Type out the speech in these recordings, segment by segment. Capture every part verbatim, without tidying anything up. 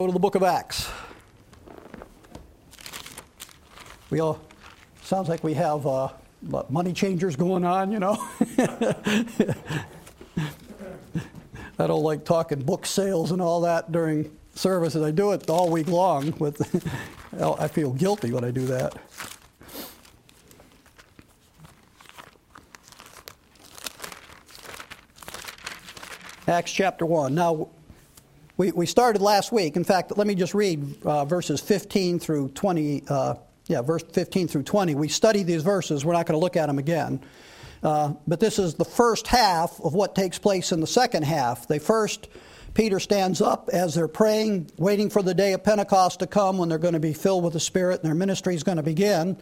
Go to the book of Acts. We all, sounds like we have uh, money changers going on, you know. I don't like talking book sales and all that during services. I do it all week long. With, I feel guilty when I do that. Acts chapter one. Now, we, we started last week. In fact, let me just read uh, verses fifteen through twenty. Uh, yeah, verse fifteen through twenty. We studied these verses. We're not going to look at them again. Uh, but this is the first half of what takes place in the second half. They first, Peter stands up as they're praying, waiting for the day of Pentecost to come when they're going to be filled with the Spirit and their ministry is going to begin.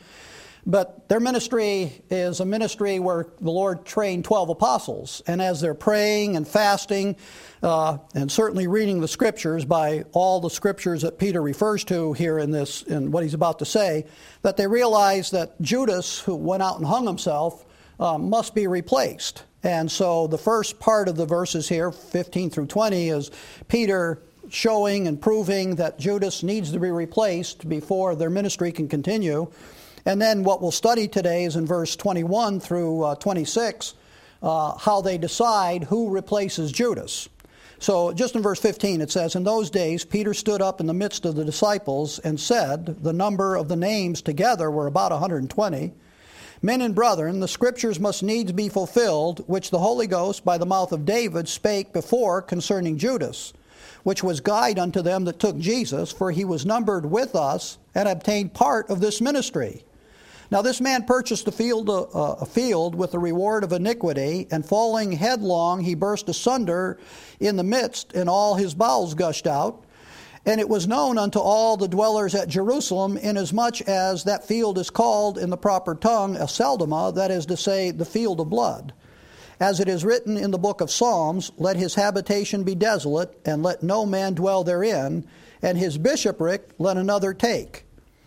But their ministry is a ministry where the Lord trained twelve apostles. And as they're praying and fasting, uh, and certainly reading the Scriptures by all the Scriptures that Peter refers to here in this, in what he's about to say, that they realize that Judas, who went out and hung himself, uh, must be replaced. And so the first part of the verses here, fifteen through twenty, is Peter showing and proving that Judas needs to be replaced before their ministry can continue. And then what we'll study today is in verse twenty-one through uh, twenty-six, uh, how they decide who replaces Judas. So just in verse fifteen it says, "In those days Peter stood up in the midst of the disciples and said," the number of the names together were about one hundred twenty, "Men and brethren, the Scriptures must needs be fulfilled, which the Holy Ghost by the mouth of David spake before concerning Judas, which was guide unto them that took Jesus, for he was numbered with us and obtained part of this ministry. Now this man purchased a field, uh, a field with the reward of iniquity, and falling headlong he burst asunder in the midst, and all his bowels gushed out. And it was known unto all the dwellers at Jerusalem, inasmuch as that field is called in the proper tongue Aceldama, that is to say, the field of blood. As it is written in the book of Psalms, let his habitation be desolate, and let no man dwell therein, and his bishopric let another take."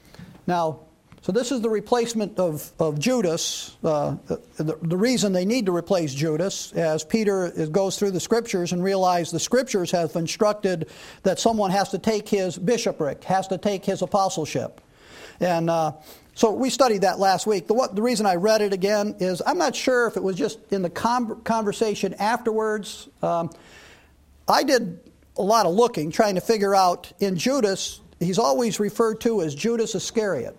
Now, so this is the replacement of, of Judas, uh, the, the reason they need to replace Judas, as Peter goes through the Scriptures and realizes the Scriptures have instructed that someone has to take his bishopric, has to take his apostleship. And uh, so we studied that last week. The, what, the reason I read it again is I'm not sure if it was just in the com- conversation afterwards. Um, I did a lot of looking, trying to figure out, in Judas, he's always referred to as Judas Iscariot.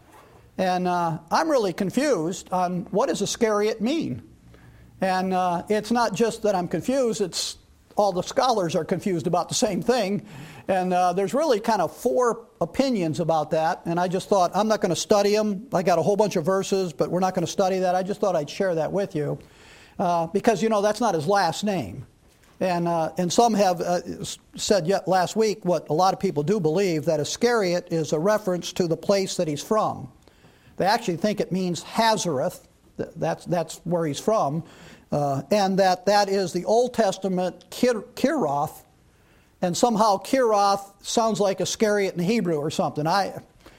And uh, I'm really confused on what does Iscariot mean. And uh, it's not just that I'm confused, it's all the scholars are confused about the same thing. And uh, there's really kind of four opinions about that. And I just thought, I'm not going to study them. I got a whole bunch of verses, but we're not going to study that. I just thought I'd share that with you. Uh, because, you know, that's not his last name. And uh, and some have uh, said yet last week what a lot of people do believe, that Iscariot is a reference to the place that he's from. They actually think it means Hazareth, that's, that's where he's from, uh, and that that is the Old Testament Kir- Kiroth, and somehow Kiroth sounds like Iscariot in Hebrew or something. I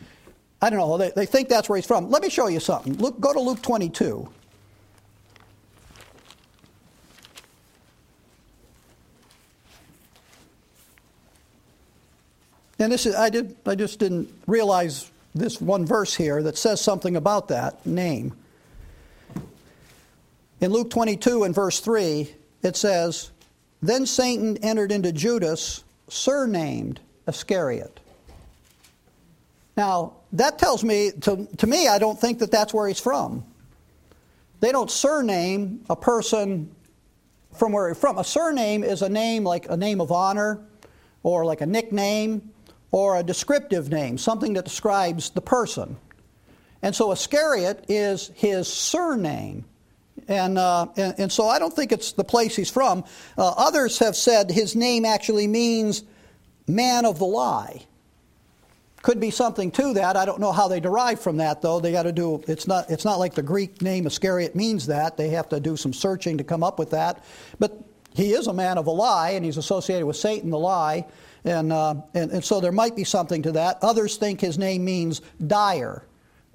I don't know, they, they think that's where he's from. Let me show you something. Luke, go to Luke twenty-two. And this is, I did, I just didn't realize this one verse here that says something about that name. In Luke twenty-two and verse three, it says, "Then Satan entered into Judas, surnamed Iscariot." Now, that tells me, to, to me, I don't think that that's where he's from. They don't surname a person from where he's from. A surname is a name like a name of honor, or like a nickname, or a descriptive name, something that describes the person. And so Iscariot is his surname. And, uh, and, and so I don't think it's the place he's from. Uh, others have said his name actually means man of the lie. Could be something to that. I don't know how they derive from that, though. They got to do, it's not, it's not like the Greek name Iscariot means that. They have to do some searching to come up with that. But he is a man of a lie, and he's associated with Satan, the lie. And, uh, and and so there might be something to that. Others think his name means dyer,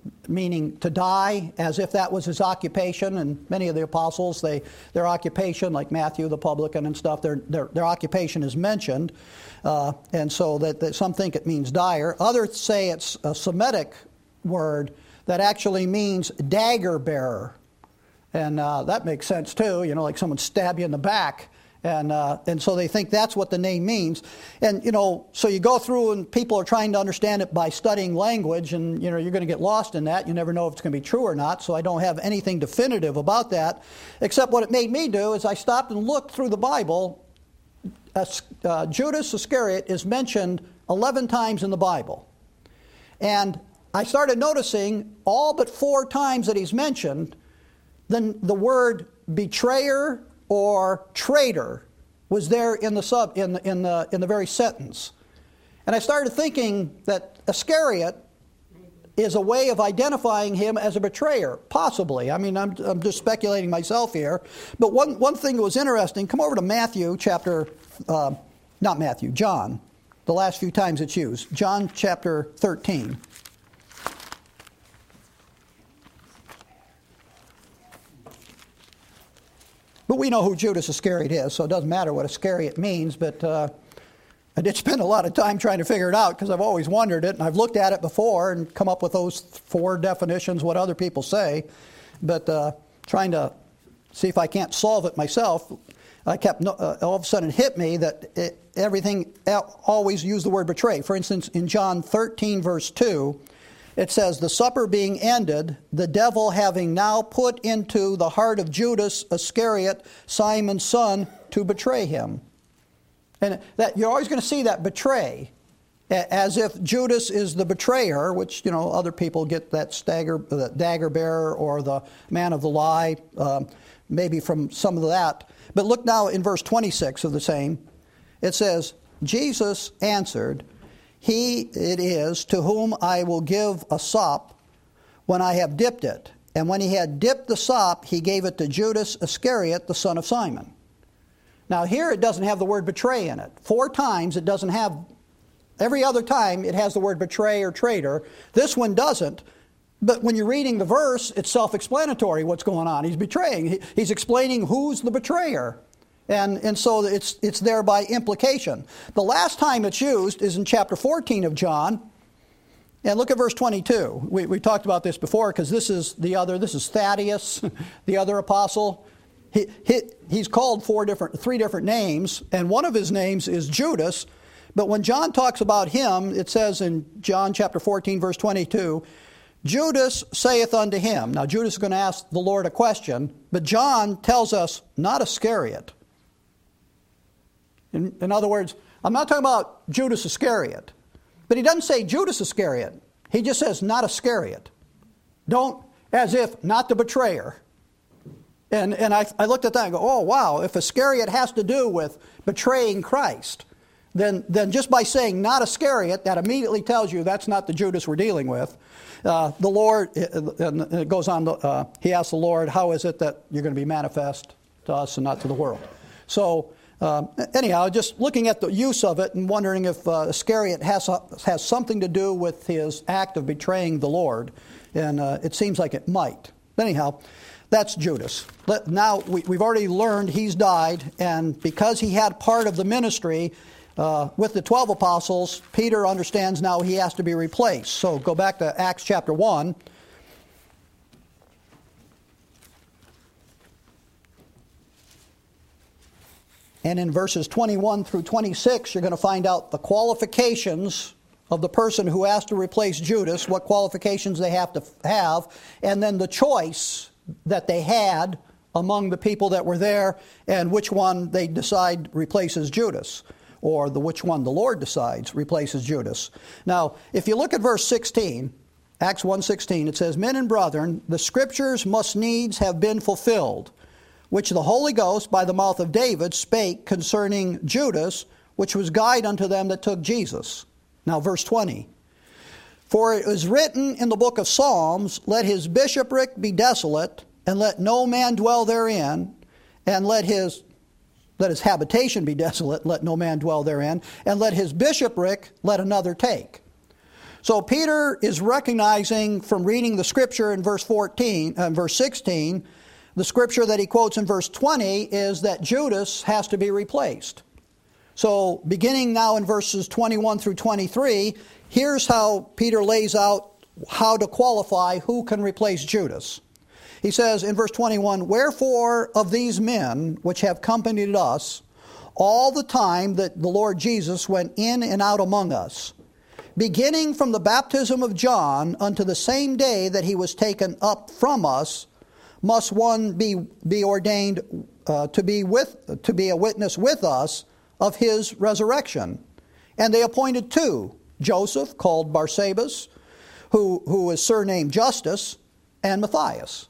meaning to die, as if that was his occupation. And many of the apostles, they their occupation, like Matthew the publican and stuff, their their, their occupation is mentioned, uh, and so that, that some think it means dyer. Others say it's a Semitic word that actually means dagger bearer, and uh, that makes sense too. You know, like someone stab you in the back. And uh, and so they think that's what the name means. And, you know, so you go through and people are trying to understand it by studying language, and, you know, you're going to get lost in that. You never know if it's going to be true or not, so I don't have anything definitive about that, except what it made me do is I stopped and looked through the Bible. Uh, uh, Judas Iscariot is mentioned eleven times in the Bible. And I started noticing all but four times that he's mentioned, then the word betrayer or traitor was there in the sub in the, in the in the very sentence. And I started thinking that Iscariot is a way of identifying him as a betrayer, possibly. I mean, I'm, I'm just speculating myself here. But one, one thing that was interesting, come over to Matthew chapter, uh, not Matthew, John, the last few times it's used. John chapter thirteen. But we know who Judas Iscariot is, so it doesn't matter what Iscariot means. But uh, I did spend a lot of time trying to figure it out because I've always wondered it, and I've looked at it before and come up with those four definitions, what other people say. But uh, trying to see if I can't solve it myself, I kept uh, all of a sudden it hit me that it, everything always used the word betray. For instance, in John thirteen, verse two, it says, the supper being ended, the devil having now put into the heart of Judas Iscariot, Simon's son, to betray him. And that you're always going to see that betray, as if Judas is the betrayer, which, you know, other people get that stagger, the dagger bearer or the man of the lie, um, maybe from some of that. But look now in verse twenty-six of the same. It says, Jesus answered, he it is to whom I will give a sop when I have dipped it. And when he had dipped the sop, he gave it to Judas Iscariot, the son of Simon. Now here it doesn't have the word betray in it. Four times it doesn't have, every other time it has the word betray or traitor. This one doesn't. But when you're reading the verse, it's self-explanatory what's going on. He's betraying. He, he's explaining who's the betrayer. And, and so it's, it's there by implication. The last time it's used is in chapter fourteen of John. And look at verse twenty-two. We, we talked about this before because this is the other, this is Thaddeus, the other apostle. He, he, he's called four different, three different names, and one of his names is Judas. But when John talks about him, it says in John chapter fourteen, verse twenty-two, Judas saith unto him. Now Judas is going to ask the Lord a question, but John tells us, not Iscariot. In, in other words, I'm not talking about Judas Iscariot. But he doesn't say Judas Iscariot. He just says, not Iscariot. Don't, as if, not the betrayer. And and I, I looked at that and go, oh, wow, if Iscariot has to do with betraying Christ, then, then just by saying not Iscariot, that immediately tells you that's not the Judas we're dealing with. Uh, the Lord, and it goes on, uh, he asks the Lord, how is it that you're going to be manifest to us and not to the world? So, Um, anyhow, just looking at the use of it and wondering if uh, Iscariot has has something to do with his act of betraying the Lord, and uh, it seems like it might. Anyhow, that's Judas. Let, now we, we've already learned he's died, and because he had part of the ministry uh, with the twelve apostles, Peter understands now he has to be replaced. So go back to Acts chapter one. And in verses twenty-one through twenty-six, you're going to find out the qualifications of the person who has to replace Judas, what qualifications they have to have, and then the choice that they had among the people that were there, and which one they decide replaces Judas, or the which one the Lord decides replaces Judas. Now, if you look at verse sixteen, Acts one sixteen, it says, Men and brethren, the scriptures must needs have been fulfilled, which the Holy Ghost by the mouth of David spake concerning Judas, which was guide unto them that took Jesus. Now verse twenty. For it is written in the book of Psalms, Let his bishopric be desolate, and let no man dwell therein, and let his let his habitation be desolate, let no man dwell therein, and let his bishopric let another take. So Peter is recognizing from reading the scripture in verse fourteen, uh, verse sixteen, the scripture that he quotes in verse twenty is that Judas has to be replaced. So beginning now in verses twenty-one through twenty-three, here's how Peter lays out how to qualify who can replace Judas. He says in verse twenty-one, "Wherefore of these men which have accompanied us all the time that the Lord Jesus went in and out among us, beginning from the baptism of John unto the same day that he was taken up from us, must one be be ordained uh, to be with to be a witness with us of his resurrection. And they appointed two, Joseph, called Barsabas, who who is surnamed Justus, and Matthias."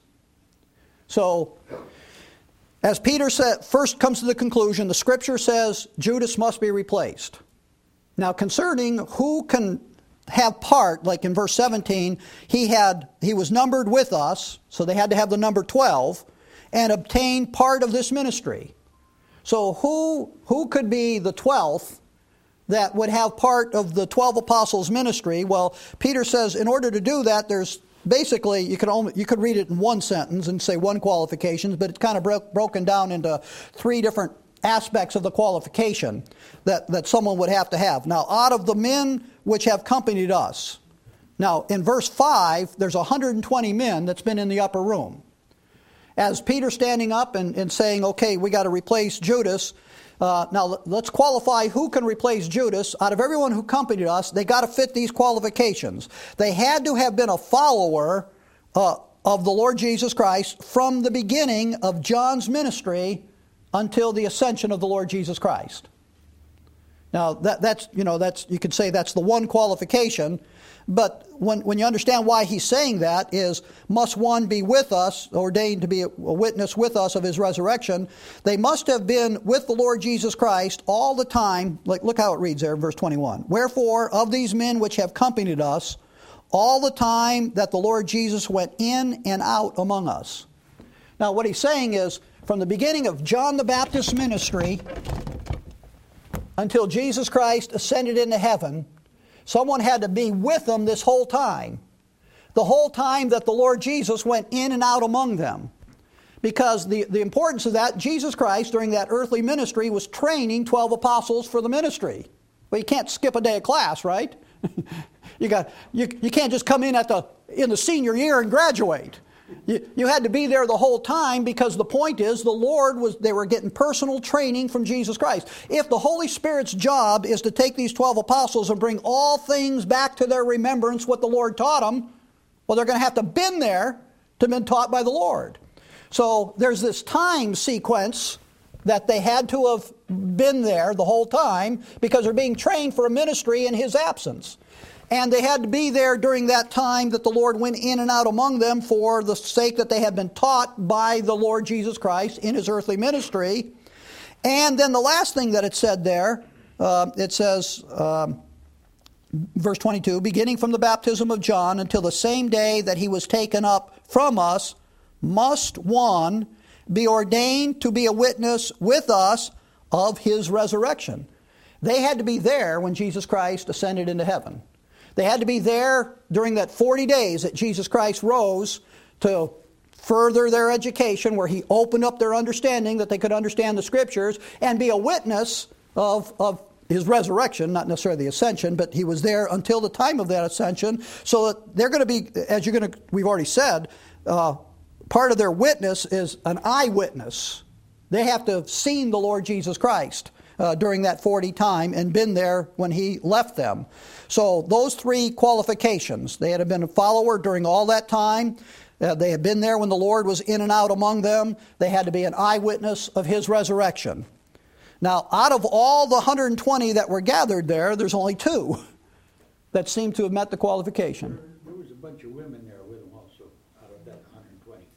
So, as Peter said, first comes to the conclusion, the scripture says Judas must be replaced. Now, concerning who can have part, like in verse seventeen, he had he was numbered with us, so they had to have the number twelve, and obtain part of this ministry. So who who could be the twelfth that would have part of the twelve apostles' ministry? Well, Peter says in order to do that, there's basically, you could only you could read it in one sentence and say one qualification, but it's kind of bro- broken down into three different aspects of the qualification that, that someone would have to have. Now, out of the men which have accompanied us. Now, in verse five, there's one hundred twenty men that's been in the upper room. As Peter standing up and, and saying, okay, we got to replace Judas. Uh, now, let's qualify who can replace Judas. Out of everyone who accompanied us, they got to fit these qualifications. They had to have been a follower uh, of the Lord Jesus Christ from the beginning of John's ministry until the ascension of the Lord Jesus Christ. Now, that, that's, you know, that's, you could say that's the one qualification. But when, when you understand why he's saying that is, must one be with us, ordained to be a witness with us of his resurrection, they must have been with the Lord Jesus Christ all the time. Like, look how it reads there in verse twenty-one. "Wherefore, of these men which have accompanied us, all the time that the Lord Jesus went in and out among us." Now, what he's saying is, from the beginning of John the Baptist's ministry until Jesus Christ ascended into heaven, someone had to be with them this whole time. The whole time that the Lord Jesus went in and out among them. Because the, the importance of that, Jesus Christ during that earthly ministry was training twelve apostles for the ministry. Well, you can't skip a day of class, right? you got you, you can't just come in at the in the senior year and graduate. You, you had to be there the whole time, because the point is the Lord was, they were getting personal training from Jesus Christ. If the Holy Spirit's job is to take these twelve apostles and bring all things back to their remembrance what the Lord taught them, well, they're going to have to have been there to have been taught by the Lord. So there's this time sequence that they had to have been there the whole time because they're being trained for a ministry in His absence. And they had to be there during that time that the Lord went in and out among them for the sake that they had been taught by the Lord Jesus Christ in His earthly ministry. And then the last thing that it said there, uh, it says, um, verse twenty-two, "Beginning from the baptism of John until the same day that he was taken up from us, must one be ordained to be a witness with us of his resurrection." They had to be there when Jesus Christ ascended into heaven. They had to be there during that forty days that Jesus Christ rose to further their education, where He opened up their understanding that they could understand the Scriptures and be a witness of, of His resurrection, not necessarily the ascension, but He was there until the time of that ascension. So that they're going to be, as you're going to, we've already said, uh, part of their witness is an eyewitness. They have to have seen the Lord Jesus Christ Uh, during that forty time and been there when He left them. So those three qualifications, they had been a follower during all that time. Uh, they had been there when the Lord was in and out among them. They had to be an eyewitness of His resurrection. Now, out of all the one hundred twenty that were gathered there, there's only two that seem to have met the qualification. There, there was a bunch of women there with them also, out of that one hundred twenty.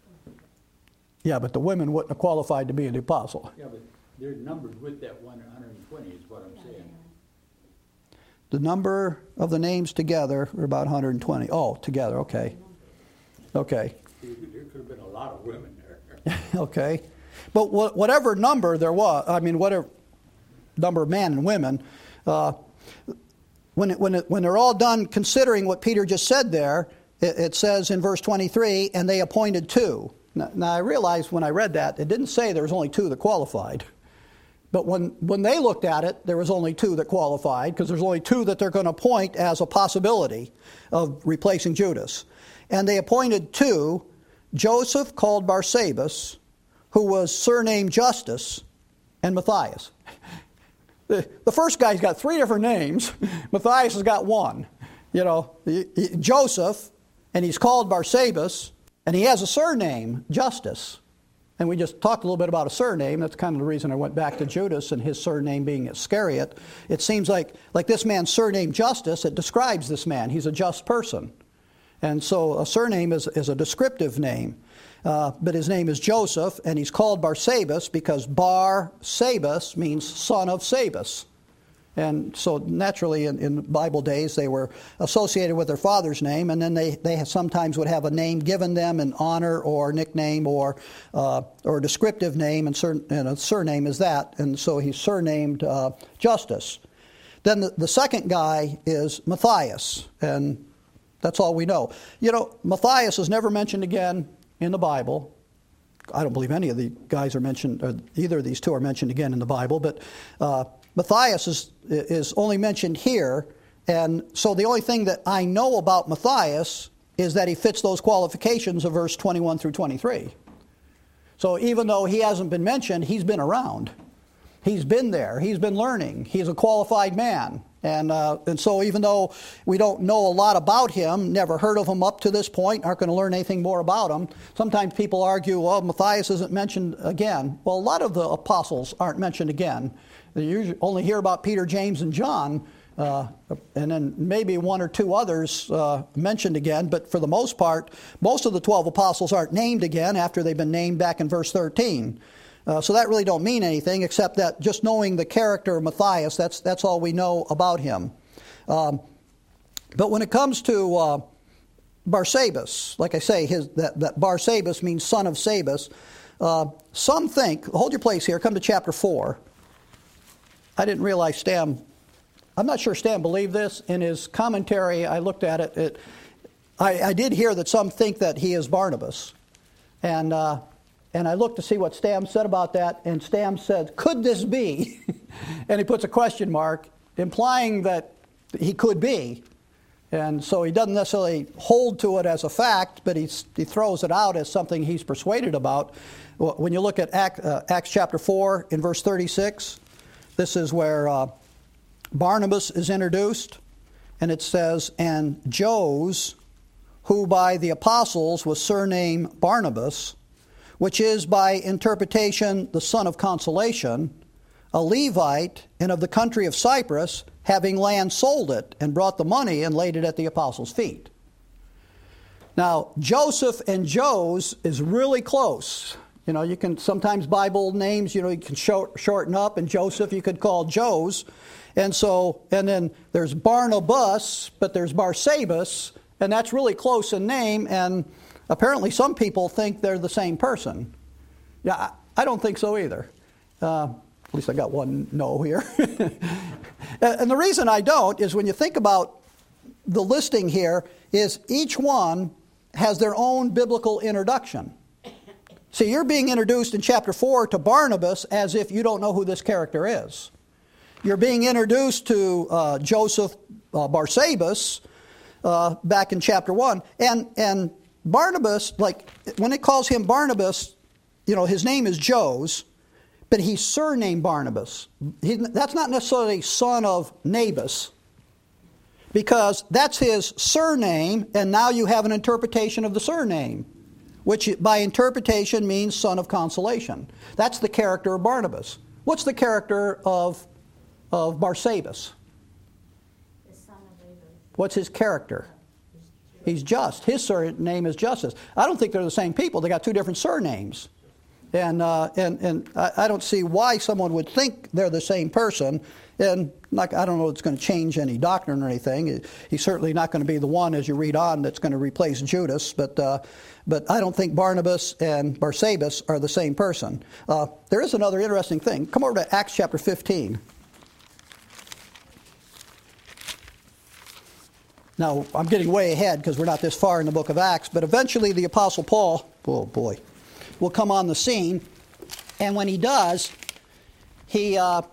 Yeah, but the women wouldn't have qualified to be an apostle. Yeah, but they're numbered with that one hundred twenty is what I'm saying. The number of the names together are about one hundred twenty. Oh, together, okay. Okay. There could have been a lot of women there. Okay. But wh- whatever number there was, I mean, whatever number of men and women, uh, when, it, when, it, when they're all done considering what Peter just said there, it, it says in verse twenty-three, and they appointed two. Now, now I realized when I read that, it didn't say there was only two that qualified. But when, when they looked at it, there was only two that qualified, because there's only two that they're going to appoint as a possibility of replacing Judas. And they appointed two, Joseph called Barsabas, who was surnamed Justus, and Matthias. The, the first guy's got three different names. Matthias has got one. You know, he, he, Joseph, and he's called Barsabas, and he has a surname, Justus. And we just talked a little bit about a surname. That's kind of the reason I went back to Judas and his surname being Iscariot. It seems like, like this man's surname, Justus, it describes this man. He's a just person. And so a surname is, is a descriptive name. Uh, but his name is Joseph, and he's called Barsabas because Bar-Sabas means son of Sabas. And so naturally in, in Bible days they were associated with their father's name, and then they, they sometimes would have a name given them in honor or nickname or uh, or a descriptive name, and, sur- and a surname is that. And so he's surnamed uh, Justus. Then the, the second guy is Matthias, and that's all we know. You know, Matthias is never mentioned again in the Bible. I don't believe any of the guys are mentioned, or either of these two are mentioned again in the Bible, but uh, Matthias is, is only mentioned here, and so the only thing that I know about Matthias is that he fits those qualifications of verse twenty-one through twenty-three. So even though he hasn't been mentioned, he's been around. He's been there. He's been learning. He's a qualified man. And uh, and so even though we don't know a lot about him, never heard of him up to this point, aren't going to learn anything more about him, sometimes people argue, well, Matthias isn't mentioned again. Well, a lot of the apostles aren't mentioned again. You usually only hear about Peter, James, and John, uh, and then maybe one or two others uh, mentioned again. But for the most part, most of the twelve apostles aren't named again after they've been named back in verse thirteen. Uh, so that really don't mean anything, except that just knowing the character of Matthias, that's that's all we know about him. Um, but when it comes to uh, Barsabas, like I say, his, that, that Barsabas means son of Sabas. Uh, some think, hold your place here, come to chapter four. I didn't realize Stam, I'm not sure Stam believed this. In his commentary, I looked at it. it I, I did hear that some think that he is Barnabas. And... Uh, And I looked to see what Stam said about that, and Stam said, could this be? And he puts a question mark, implying that he could be. And so he doesn't necessarily hold to it as a fact, but he's, he throws it out as something he's persuaded about. When you look at Acts, uh, Acts chapter four in verse thirty-six, this is where uh, Barnabas is introduced, and it says, and Jos, who by the apostles was surnamed Barnabas, which is by interpretation the son of consolation, a Levite, and of the country of Cyprus, having land sold it, and brought the money and laid it at the apostles' feet. Now, Joseph and Jos is really close. You know, you can sometimes Bible names, you know, you can short, shorten up, and Joseph you could call Jos. And so, and then there's Barnabas, but there's Barsabas, and that's really close in name, and apparently some people think they're the same person. Yeah, I, I don't think so either. Uh, at least I got one no here. And the reason I don't is when you think about the listing here is each one has their own biblical introduction. See, you're being introduced in chapter four to Barnabas as if you don't know who this character is. You're being introduced to uh, Joseph uh, Barsabas uh, back in chapter one. And, and Barnabas, like when it calls him Barnabas, you know, his name is Jos, but he's surnamed Barnabas. He, that's not necessarily son of Nabas, because that's his surname, and now you have an interpretation of the surname, which by interpretation means son of consolation. That's the character of Barnabas. What's the character of, of Barsabas? The son of David. What's his character? He's just. His surname is Justus. I don't think they're the same people. They got two different surnames. And uh, and and I, I don't see why someone would think they're the same person. And like, I don't know if it's going to change any doctrine or anything. He's certainly not going to be the one, as you read on, that's going to replace Judas. But uh, but I don't think Barnabas and Barsabas are the same person. Uh, there is another interesting thing. Come over to Acts chapter fifteen. Now, I'm getting way ahead because we're not this far in the book of Acts, but eventually the Apostle Paul, oh boy, will come on the scene. And when he does, he, uh,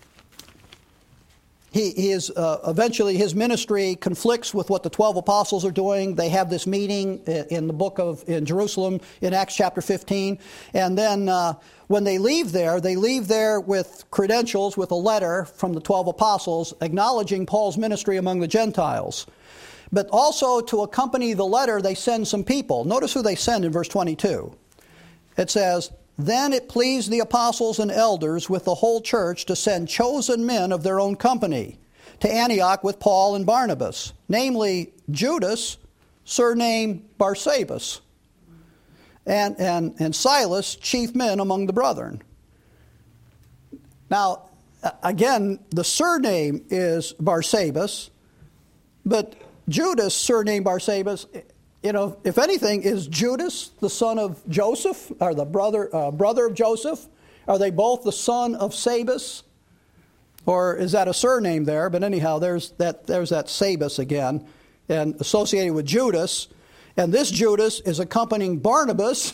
he, he is, uh, eventually his ministry conflicts with what the twelve apostles are doing. They have this meeting in the book of, in Jerusalem, in Acts chapter fifteen. And then uh, when they leave there, they leave there with credentials, with a letter from the twelve apostles acknowledging Paul's ministry among the Gentiles. But also to accompany the letter, they send some people. Notice who they send in verse twenty-two. It says, "Then it pleased the apostles and elders with the whole church to send chosen men of their own company to Antioch with Paul and Barnabas, namely Judas, surnamed Barsabas, and, and, and Silas, chief men among the brethren." Now, again, the surname is Barsabas, but Judas, surnamed Barsabas, you know, if anything, is Judas the son of Joseph, or the brother uh, brother of Joseph? Are they both the son of Sabas? Or is that a surname there? But anyhow, there's that there's that Sabas again, and associated with Judas. And this Judas is accompanying Barnabas.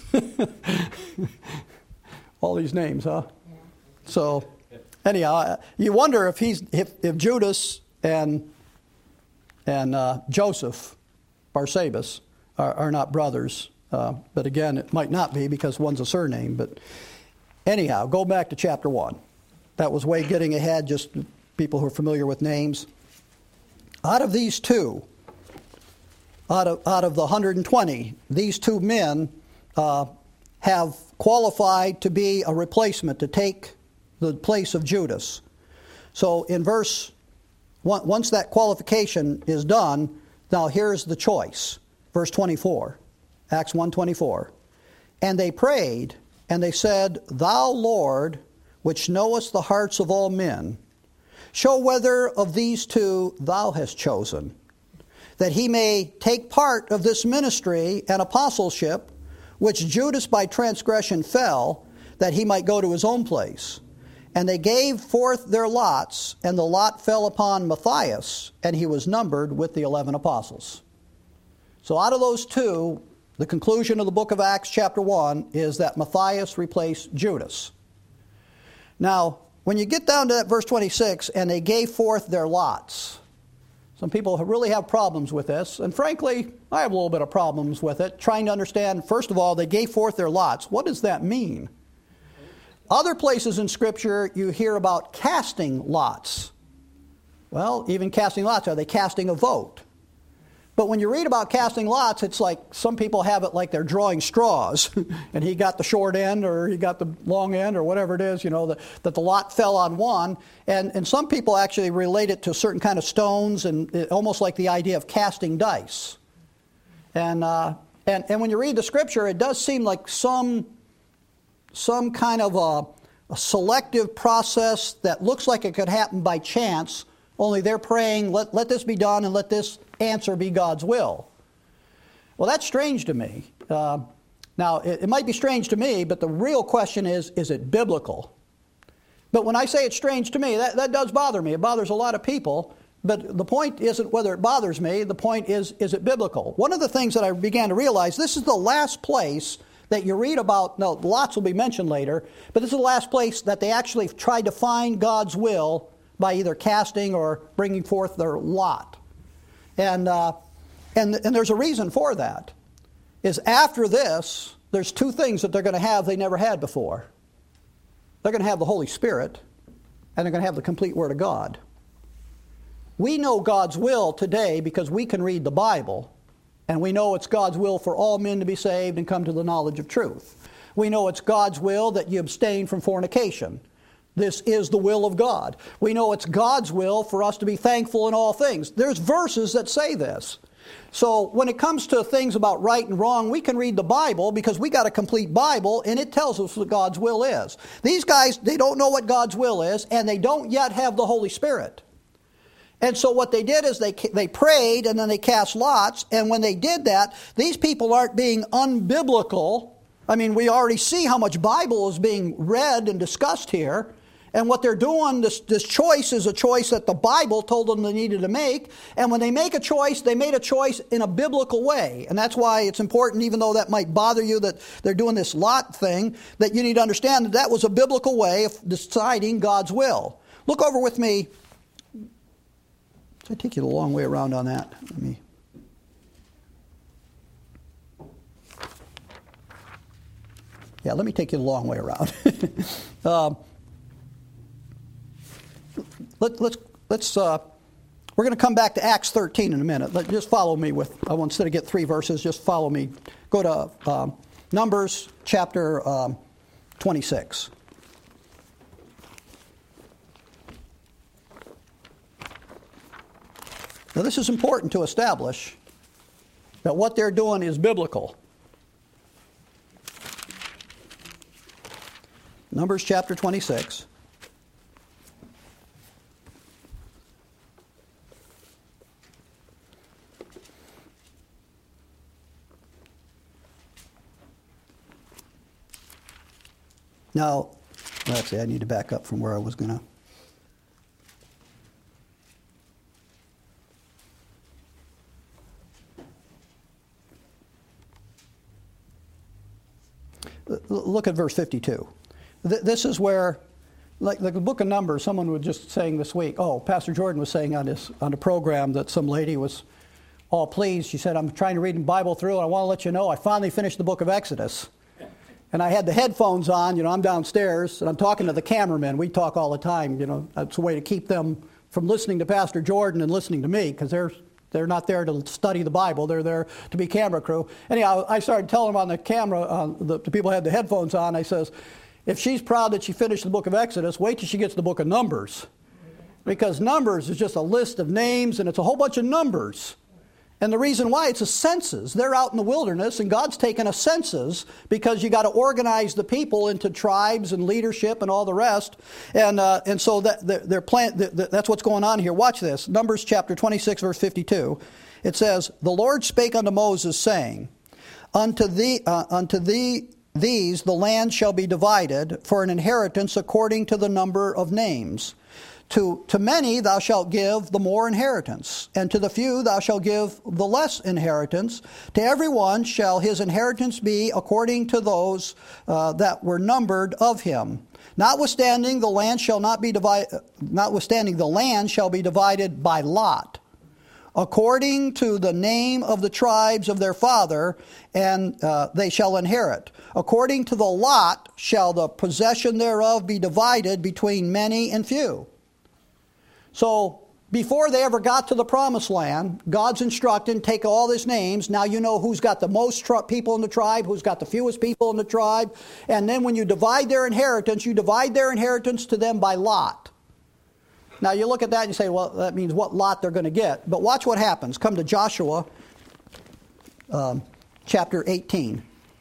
All these names, huh? Yeah. So, anyhow, you wonder if he's if, if Judas and and uh, Joseph, Barsabas, are, are not brothers. Uh, but again, it might not be because one's a surname. But anyhow, go back to chapter one. That was way getting ahead, just people who are familiar with names. Out of these two, out of, out of the one hundred twenty, these two men uh, have qualified to be a replacement, to take the place of Judas. So in verse, once that qualification is done, now here's the choice. Verse twenty-four, Acts one twenty-four. "And they prayed, and they said, Thou, Lord, which knowest the hearts of all men, show whether of these two thou hast chosen, that he may take part of this ministry and apostleship, which Judas by transgression fell, that he might go to his own place. And they gave forth their lots, and the lot fell upon Matthias, and he was numbered with the eleven apostles." So out of those two, the conclusion of the book of Acts chapter one is that Matthias replaced Judas. Now, when you get down to that verse twenty-six, "and they gave forth their lots," some people really have problems with this, and frankly, I have a little bit of problems with it, trying to understand, first of all, they gave forth their lots. What does that mean? Other places in Scripture, you hear about casting lots. Well, even casting lots, are they casting a vote? But when you read about casting lots, it's like some people have it like they're drawing straws, and he got the short end, or he got the long end, or whatever it is, you know, the, that the lot fell on one. And, and some people actually relate it to certain kind of stones, and it, almost like the idea of casting dice. And, uh, and, and when you read the Scripture, it does seem like some... some kind of a, a selective process that looks like it could happen by chance, only they're praying, let, let this be done and let this answer be God's will. Well, that's strange to me. Uh, now, it, it might be strange to me, but the real question is, is it biblical? But when I say it's strange to me, that, that does bother me. It bothers a lot of people. But the point isn't whether it bothers me. The point is, is it biblical? One of the things that I began to realize, this is the last place that you read about, no, lots will be mentioned later, but this is the last place that they actually tried to find God's will by either casting or bringing forth their lot. And, uh, and, and there's a reason for that, is after this, there's two things that they're going to have they never had before. They're going to have the Holy Spirit, and they're going to have the complete Word of God. We know God's will today because we can read the Bible, and we know it's God's will for all men to be saved and come to the knowledge of truth. We know it's God's will that you abstain from fornication. This is the will of God. We know it's God's will for us to be thankful in all things. There's verses that say this. So when it comes to things about right and wrong, we can read the Bible because we got a complete Bible and it tells us what God's will is. These guys, they don't know what God's will is, and they don't yet have the Holy Spirit. And so what they did is they they prayed and then they cast lots. And when they did that, these people aren't being unbiblical. I mean, we already see how much Bible is being read and discussed here. And what they're doing, this, this choice is a choice that the Bible told them they needed to make. And when they make a choice, they made a choice in a biblical way. And that's why it's important, even though that might bother you that they're doing this Lot thing, that you need to understand that that was a biblical way of deciding God's will. Look over with me. I take you the long way around on that. Let me. Yeah, let me take you the long way around. um, let, let's let's. Uh, we're going to come back to Acts thirteen in a minute. Let, just follow me with. I want instead of get three verses, just follow me. Go to um, Numbers chapter um, twenty-six. Now, this is important to establish that what they're doing is biblical. Numbers chapter twenty-six. Now, let's see, I need to back up from where I was going to. Look at verse fifty-two. This is where, like, like the book of Numbers, someone was just saying this week, oh, Pastor Jordan was saying on his on the program that some lady was all pleased. She said, I'm trying to read the Bible through, and I want to let you know I finally finished the book of Exodus. And I had the headphones on, you know, I'm downstairs, and I'm talking to the cameramen. We talk all the time, you know. That's a way to keep them from listening to Pastor Jordan and listening to me, because they're They're not there to study the Bible. They're there to be camera crew. Anyhow, I started telling them on the camera, uh, the, the people had the headphones on, I says, if she's proud that she finished the book of Exodus, wait till she gets to the book of Numbers. Because Numbers is just a list of names, and it's a whole bunch of numbers. And the reason why, it's a census. They're out in the wilderness, and God's taken a census because you got to organize the people into tribes and leadership and all the rest. And uh, and so that they're, they're plan- that's what's going on here. Watch this. Numbers chapter twenty-six, verse fifty-two. It says, the Lord spake unto Moses, saying, Unto thee, uh, unto thee these the land shall be divided for an inheritance according to the number of names. To, to many thou shalt give the more inheritance, and to the few thou shalt give the less inheritance. To every one shall his inheritance be according to those uh, that were numbered of him. Notwithstanding the land shall not be divided. Notwithstanding the land shall be divided by lot, according to the name of the tribes of their father, and uh, they shall inherit. According to the lot shall the possession thereof be divided between many and few. So before they ever got to the promised land, God's instructing, take all these names. Now you know who's got the most tri- people in the tribe, who's got the fewest people in the tribe. And then when you divide their inheritance, you divide their inheritance to them by lot. Now you look at that and you say, well, that means what lot they're going to get. But watch what happens. Come to Joshua um, chapter eighteen.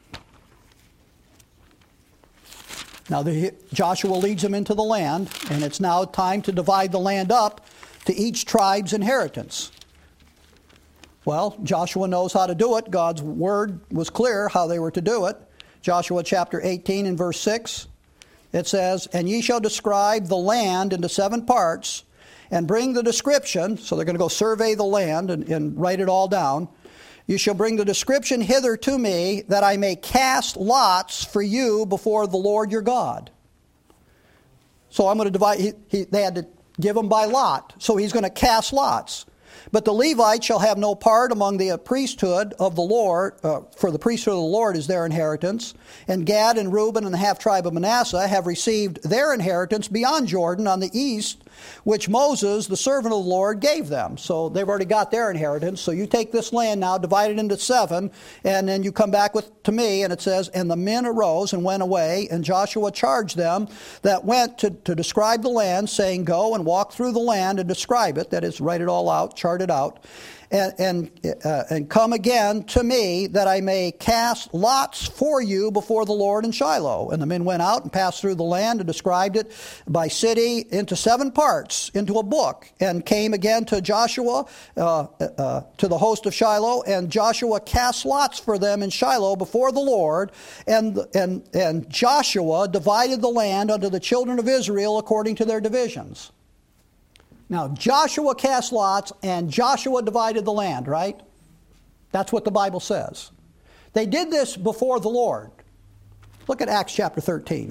Now the, Joshua leads them into the land, and it's now time to divide the land up to each tribe's inheritance. Well, Joshua knows how to do it. God's word was clear how they were to do it. Joshua chapter eighteen and verse six, it says, And ye shall describe the land into seven parts, and bring the description, so they're going to go survey the land and, and write it all down. You shall bring the description hither to me, that I may cast lots for you before the Lord your God. So I'm going to divide, he, he, they had to give them by lot, so he's going to cast lots. But the Levites shall have no part among the priesthood of the Lord, uh, for the priesthood of the Lord is their inheritance. And Gad and Reuben and the half tribe of Manasseh have received their inheritance beyond Jordan on the east, which Moses, the servant of the Lord, gave them. So they've already got their inheritance. So you take this land now, divide it into seven, and then you come back with to me, and it says, And the men arose and went away, and Joshua charged them that went to, to describe the land, saying, Go and walk through the land and describe it, that is, write it all out, chart it out. and and, uh, and come again to me, that I may cast lots for you before the Lord in Shiloh. And the men went out and passed through the land and described it by city into seven parts, into a book, and came again to Joshua, uh, uh, to the host of Shiloh, and Joshua cast lots for them in Shiloh before the Lord, and and and Joshua divided the land unto the children of Israel according to their divisions. Now, Joshua cast lots, and Joshua divided the land, right? That's what the Bible says. They did this before the Lord. Look at Acts chapter thirteen.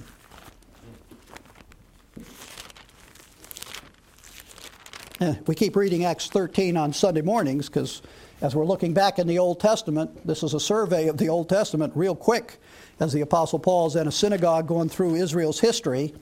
Eh, we keep reading Acts thirteen on Sunday mornings because as we're looking back in the Old Testament, this is a survey of the Old Testament real quick as the Apostle Paul's in a synagogue going through Israel's history.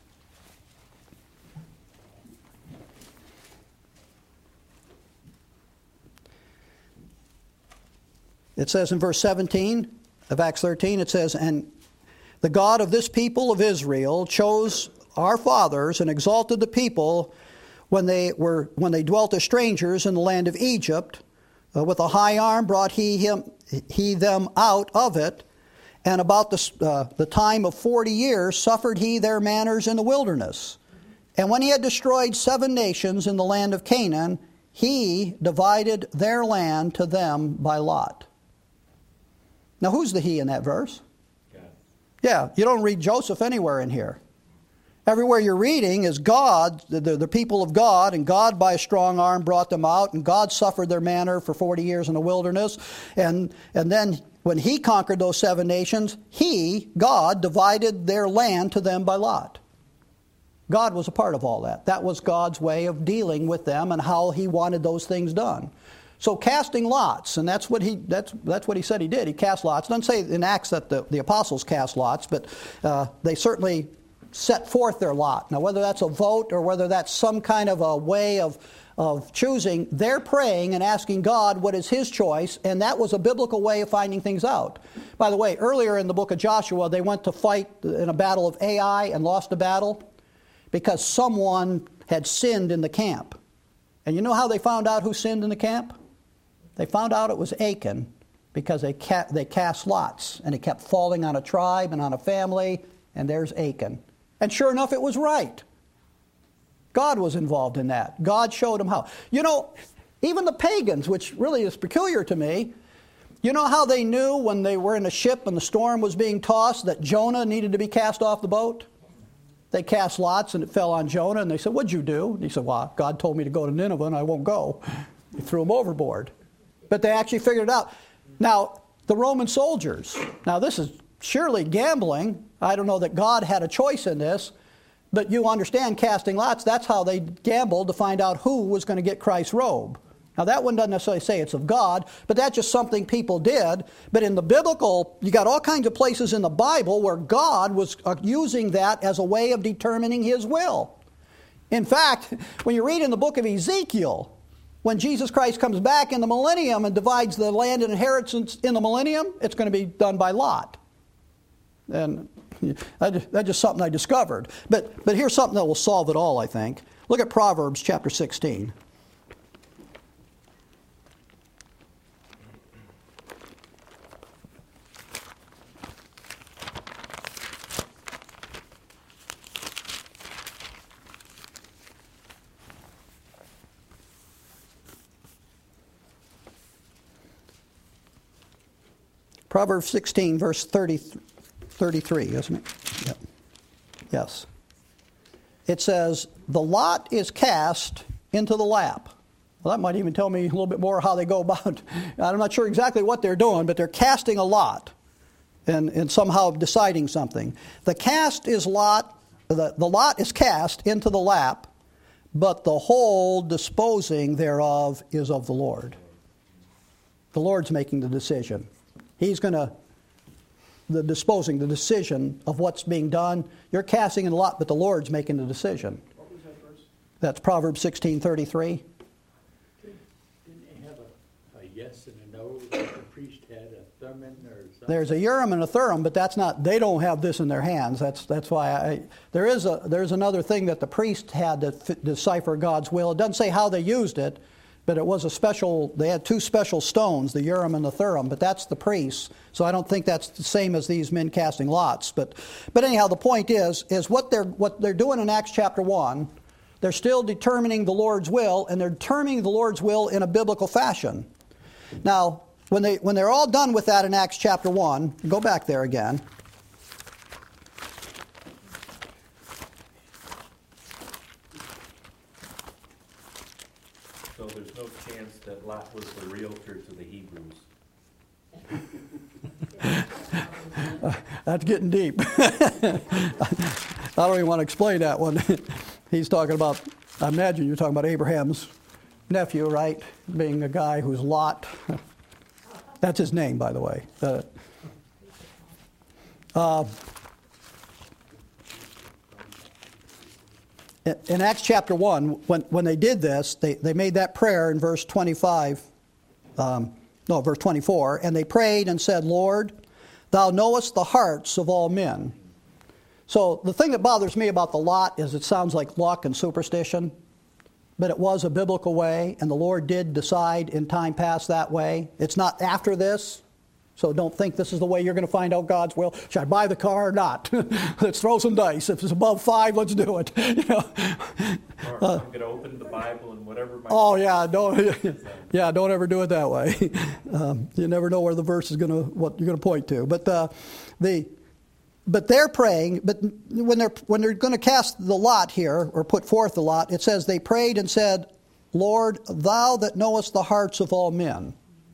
It says in verse seventeen of Acts thirteen, it says, and the God of this people of Israel chose our fathers and exalted the people when they were when they dwelt as strangers in the land of Egypt. Uh, with a high arm brought he him he them out of it, and about the uh, the time of forty years suffered he their manners in the wilderness. And when he had destroyed seven nations in the land of Canaan, he divided their land to them by lot. Now, who's the he in that verse? God. Yeah, you don't read Joseph anywhere in here. Everywhere you're reading is God, the, the, the people of God, and God by a strong arm brought them out, and God suffered their manner for forty years in the wilderness. And, and then when he conquered those seven nations, he, God, divided their land to them by lot. God was a part of all that. That was God's way of dealing with them and how he wanted those things done. So casting lots, and that's what he that's that's what he said he did. He cast lots. It doesn't say in Acts that the, the apostles cast lots, but uh, they certainly set forth their lot. Now, whether that's a vote or whether that's some kind of a way of of choosing, they're praying and asking God what is his choice, and that was a biblical way of finding things out. By the way, earlier in the book of Joshua, they went to fight in a battle of Ai and lost the battle because someone had sinned in the camp. And you know how they found out who sinned in the camp? They found out it was Achan because they ca- they cast lots, and it kept falling on a tribe and on a family, and there's Achan. And sure enough, it was right. God was involved in that. God showed them how. You know, even the pagans, which really is peculiar to me, you know how they knew when they were in a ship and the storm was being tossed that Jonah needed to be cast off the boat? They cast lots, and it fell on Jonah, and they said, what'd you do? And he said, well, God told me to go to Nineveh, and I won't go. He threw him overboard. But they actually figured it out. Now, the Roman soldiers, now this is surely gambling. I don't know that God had a choice in this, but you understand casting lots, that's how they gambled to find out who was going to get Christ's robe. Now, that one doesn't necessarily say it's of God, but that's just something people did. But in the biblical, you got all kinds of places in the Bible where God was using that as a way of determining his will. In fact, when you read in the book of Ezekiel, when Jesus Christ comes back in the millennium and divides the land and inheritance in the millennium, it's going to be done by lot. And that's just something I discovered. But, but here's something that will solve it all, I think. Look at Proverbs chapter sixteen. Proverbs sixteen, verse thirty, thirty-three, isn't it? Yep. Yes. It says, the lot is cast into the lap. Well, that might even tell me a little bit more how they go about. I'm not sure exactly what they're doing, but they're casting a lot and, and somehow deciding something. The cast is lot, the, the lot is cast into the lap, but the whole disposing thereof is of the Lord. The Lord's making the decision. He's going to, the disposing, the decision of what's being done. You're casting in a lot, but the Lord's making the decision. What was that verse? That's Proverbs sixteen thirty-three. Didn't they have a, a yes and a no, like the priest had a Thummim or something? There's a Urim and a Thummim, but that's not, they don't have this in their hands. That's that's why I, there is a, there's another thing that the priest had to f- decipher God's will. It doesn't say how they used it, But it was a special, they had two special stones, the Urim and the Thummim, but that's the priests. So I don't think that's the same as these men casting lots. But but anyhow, the point is, is what they're what they're doing in Acts chapter one, they're still determining the Lord's will, and they're determining the Lord's will in a biblical fashion. Now, when they when they're all done with that in Acts chapter one, go back there again. So there's no chance that Lot was the realtor to the Hebrews. Uh, that's getting deep. I don't even want to explain that one. He's talking about, I imagine you're talking about Abraham's nephew, right? Being a guy who's Lot. That's his name, by the way. Uh, uh, in Acts chapter one, when, when they did this, they, they made that prayer in verse twenty-five, um, no, verse twenty-four, and they prayed and said, Lord, thou knowest the hearts of all men. So the thing that bothers me about the lot is it sounds like luck and superstition, but it was a biblical way, and the Lord did decide in time past that way. It's not after this, so don't think this is the way you're going to find out God's will. Should I buy the car or not? Let's throw some dice. If it's above five, let's do it. You know? Or uh, I'm going to open the Bible and whatever my... Oh, yeah, don't, yeah, don't ever do it that way. Um, you never know where the verse is going to, what you're going to point to. But uh, the... But they're praying, but when they're when they're going to cast the lot here, or put forth the lot, it says they prayed and said, Lord, thou that knowest the hearts of all men.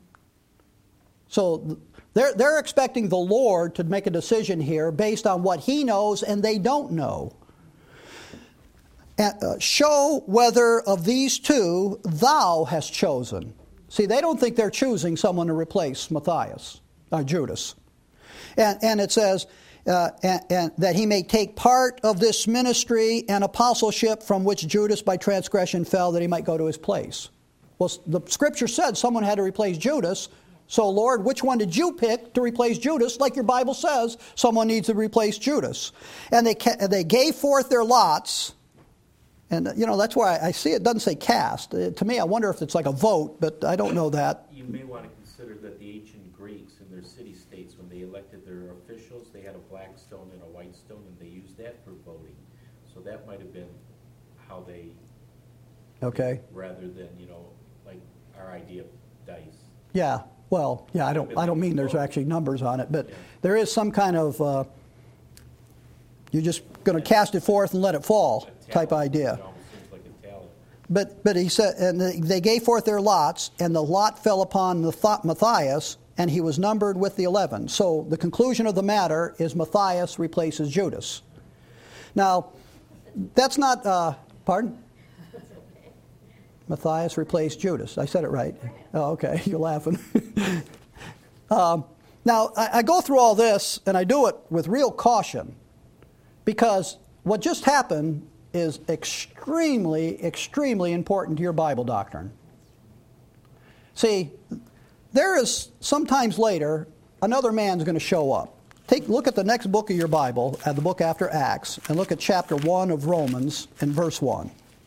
So they're, they're expecting the Lord to make a decision here based on what he knows and they don't know. And, uh, show whether of these two thou hast chosen. See, they don't think they're choosing someone to replace Matthias, or Judas. And, and it says... Uh, and, and that he may take part of this ministry and apostleship from which Judas by transgression fell, that he might go to his place. Well, the scripture said someone had to replace Judas. So, Lord, which one did you pick to replace Judas? Like your Bible says, someone needs to replace Judas. And they ca- they gave forth their lots. And, you know, that's why I see it doesn't say cast. Uh, to me, I wonder if it's like a vote, but I don't know that. You may want to consider that the ancient Greeks in their city-states, when they elected their officials, they had a black stone and a white stone, and they used that for voting. So that might have been how they... Okay. Rather than, you know, like our idea of dice. Yeah. Well, yeah, I don't I don't mean there's actually numbers on it, but yeah. There is some kind of, uh, you're just going to cast it forth and let it fall type idea. It almost seems like a talent. But but he said, and they gave forth their lots, and the lot fell upon Matthias, and he was numbered with the eleven. So the conclusion of the matter is Matthias replaces Judas. Now, that's not, uh, pardon? Matthias replaced Judas. I said it right. Oh, okay. You're laughing. um, now, I, I go through all this, and I do it with real caution, because what just happened is extremely, extremely important to your Bible doctrine. See, there is sometimes later, another man's going to show up. Take look at the next book of your Bible, at the book after Acts, and look at chapter one of Romans and verse one.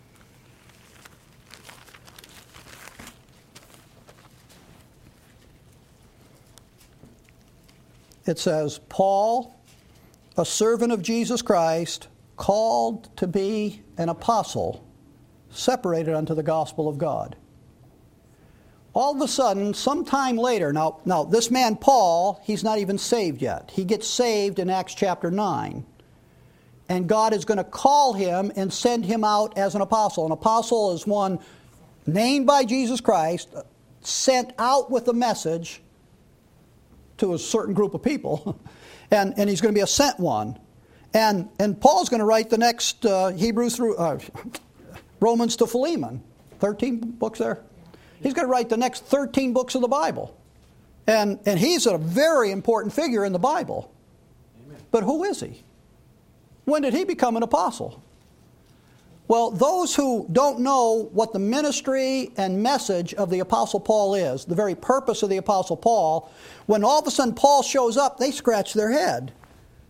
It says, Paul, a servant of Jesus Christ, called to be an apostle, separated unto the gospel of God. All of a sudden, sometime later, now, now this man Paul, he's not even saved yet. He gets saved in Acts chapter nine. And God is going to call him and send him out as an apostle. An apostle is one named by Jesus Christ, sent out with a message to a certain group of people, and, and he's going to be a sent one. And and Paul's going to write the next uh, Hebrews through uh, Romans to Philemon, thirteen books there. He's going to write the next thirteen books of the Bible, and and he's a very important figure in the Bible. Amen. But who is he? When did he become an apostle? Well, those who don't know what the ministry and message of the Apostle Paul is, the very purpose of the Apostle Paul, when all of a sudden Paul shows up, they scratch their head.